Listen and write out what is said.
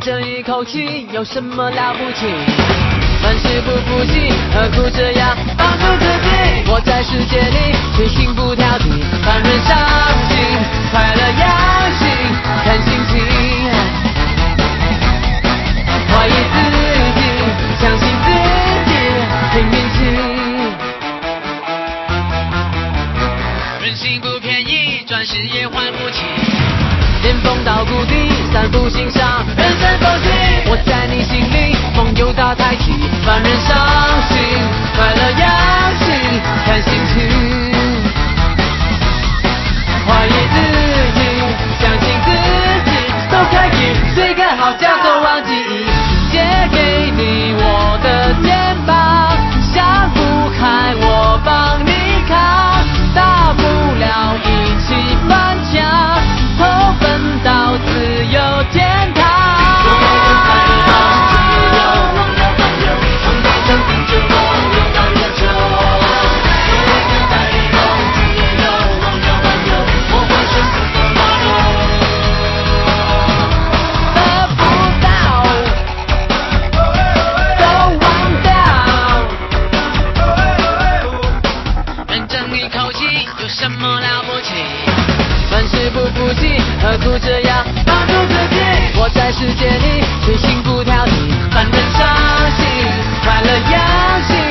争一口气有什么了不起？凡事不服气，何苦这样绑住自己？活在世界里，却心不挑剔，放任伤心，快乐要醒，看心情。怀疑自己，相信自己，凭运气。人心不便宜，转世也还不起。连峰到谷底，三不欣赏，人生否极。我在你心里，梦又到抬起，放任伤心，快乐要醒，看心情。怀疑自己，相信自己，都可以。睡个好觉都忘记，借给你我的肩膀，想不开我帮你扛，大不了一起翻墙，投奔到自由天堂。什么了不起？凡事不服气，何苦这样绑住自己？活在世界里，却心不挑剔，放任伤心，快乐要醒。